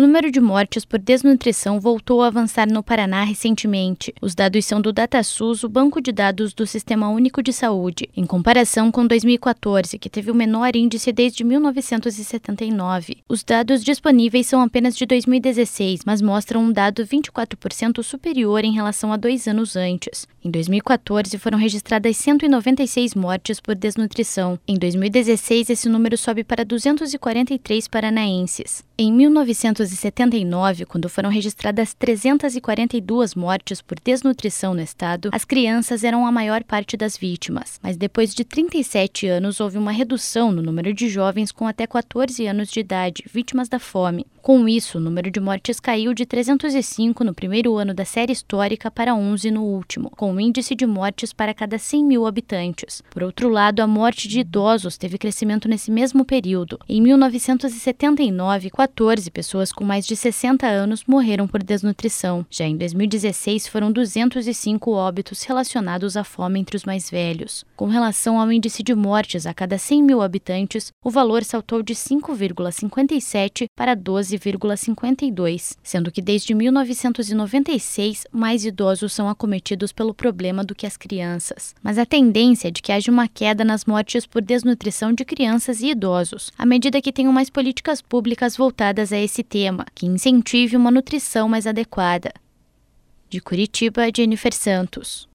número de mortes por desnutrição voltou a avançar no Paraná recentemente. Os dados são do DataSUS, o banco de dados do Sistema Único de Saúde, em comparação com 2014, que teve o menor índice desde 1979. Os dados disponíveis são apenas de 2016, mas mostram um dado 24% superior em relação a 2 anos antes. Em 2014, foram registradas 196 mortes por desnutrição. Em 2016, esse número sobe para 243 paranaenses. Em 1979, quando foram registradas 342 mortes por desnutrição no estado, as crianças eram a maior parte das vítimas. Mas depois de 37 anos, houve uma redução no número de jovens com até 14 anos de idade, vítimas da fome. Com isso, o número de mortes caiu de 305 no primeiro ano da série histórica para 11 no último, com um índice de mortes para cada 100 mil habitantes. Por outro lado, a morte de idosos teve crescimento nesse mesmo período. Em 1979, 14 pessoas com mais de 60 anos morreram por desnutrição. Já em 2016, foram 205 óbitos relacionados à fome entre os mais velhos. Com relação ao índice de mortes a cada 100 mil habitantes, o valor saltou de 5,57 para 12,52, sendo que desde 1996, mais idosos são acometidos pelo problema do que as crianças. Mas a tendência é de que haja uma queda nas mortes por desnutrição de crianças e idosos, à medida que tenham mais políticas públicas voltadas a esse tema, que incentive uma nutrição mais adequada. De Curitiba, Jennifer Santos.